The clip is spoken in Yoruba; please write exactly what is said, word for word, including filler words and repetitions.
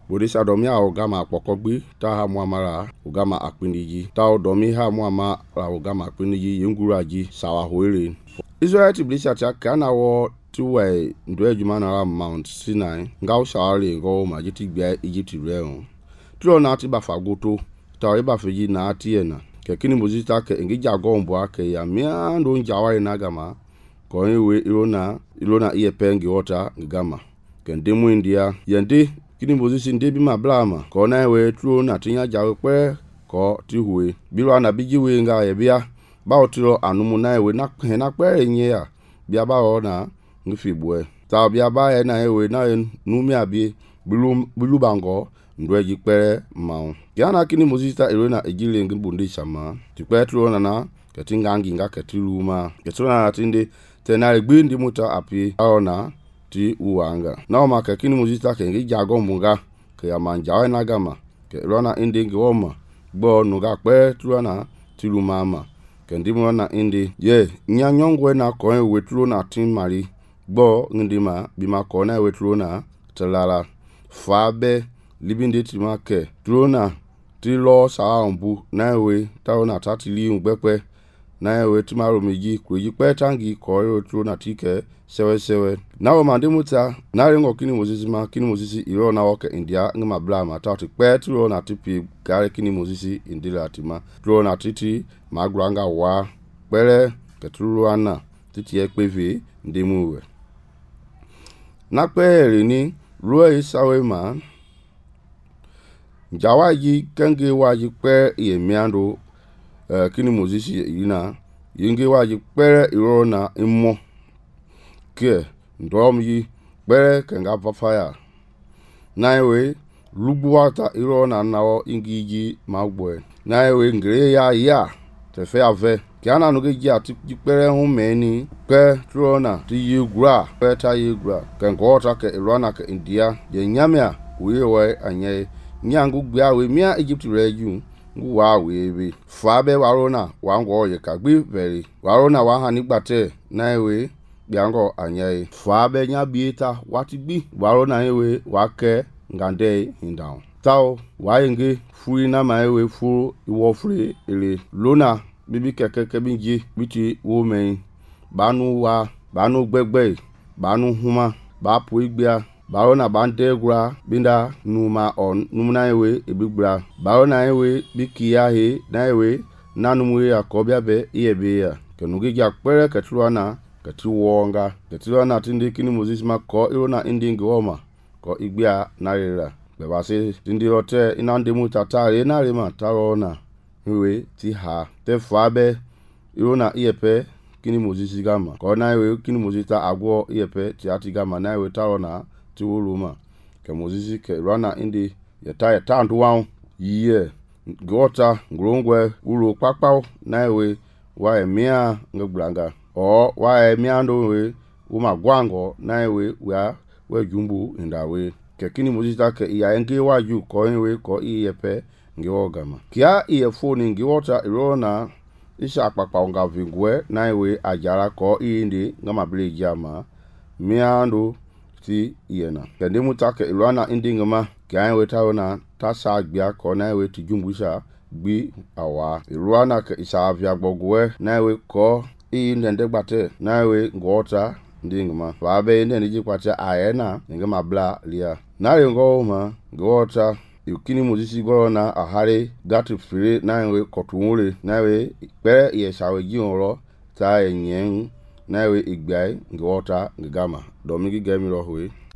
bodisa domi a ogama pokogbi ta ha muamara ogama akpiniji ta domi ha muama ogama akpiniji yenguraji sawa hoire Israel tiblisa cha kana wo tuwe ndo ejuma na Mount Sinai ngao shawari ngo majiti gbe Egypt reon tro na ti ba fagoto ta e ba feji na atiena ke kini mozita ke ngija gombo ake ya mia ndo njawari na gama ko ewe irona irona iye pengi wota ngama ke ndemu india yende kini mozisi ndebi ma blama ko na ewe tro na tinya jawe pe ko ti huwe biro na bijiwe nga ye bia ba otiro anumu na ewe na he na pe enye ya bia ba o na ngifibwe ta bia ba e na ewe na numi abi bilu bilu bango ndweji pere maun yana kini mozita irona ejile ngibunde shama ti petro na na ketingangi nga ketiluma ketona na tinde tenare gbindi muta api aona ti uwanga na ma kini mozita ke ngi jago munga ke ya manja na gama ke rona indi ngoma gbo nuga petro na tiluma ma kendimo na indi ye nyanyongwe na ko wetro na tin mari gbo ndima bima ko na wetro na telala fabe libinde timake drona ti lo saambu na ewe taona tatili ngbepe na ewe timaro meji kweji pe tangi ko ro drona tike sewe sewe na o mande muta na ringo kini mozisi ma kini mozisi iro na woke india ngama blama tati pe drona tipi gare kini mozisi indila tima drona titi magranga wa pere keturu ana titi ekpeve ndimuwe na pere ni ruo isawe ma Jawaji kenge waji pe ye miando uh, kini mozisi ina yenge waji pe irona imo ke ndom yi pe kenga papaya naiwe lubuata irona nawo ingiji magwe naiwe ngre ya ya tefe ave kiana no geji ati pere hu meni pe trona ti yugra pe ta yugra kengota ke irona ke india ye nyamia wewe anye nyangu gba we mia Egypt reju ngu wa we be fa be warona wa ngo ye ka gbe veri warona wa ha nigbate na ewe biango anyai fa be nya bieta wati gbi warona ewe wa ke ngande hindown taw wa yenge furi na ma ewe fu iwo furi ele lona bibi keke kebinji biti wo men banu wa banu gbegbe banu huma ba pu igbia Barona bandegra binda numa on numna ewe ebigbra barona ewe bikia he na ewe nanumwe akobia be iyebe ya kenugi ja pere ketruana ketruwonga ketruana tindi kini mozisi ma ko irona indingi woma ko igbia narira bebase tindi rote inande mutatare narima tarona ewe ti ha te fabe irona iyepe kini mozisi gama ko na ewe kini mozita agwo iyepe ti ati gama na ewe tarona Uruma ke mozisi ke rana indi yata yata nduwa yiye gota ngurungwe uru pakpao na ewe wa emia ngebranga o wa emia ndo we uma gwango na ewe wa we jumbu indawe ke kini mozisi ke iya nge waju ko ewe ko iyepe nge ogama kia iye phone nge wota irona isha akpakpa nga vingwe na ewe ajara ko indi ngama bleji ama miando ti yena kende mutake ilwana indingama kan weta na tasa gbia ko na we ti jumbusha gbi awa ilwana ke isavia gbogwe na we ko i ndende gbate na we ngota ndingama babe ndene jikwate ayena ngama bla lia na re ngoma ngota yukini muzisi go na ahare gatu fire na we kotunure na we pe ye sawe ji onro ta enyen na we igbai ngota ngama domigi gemiro howe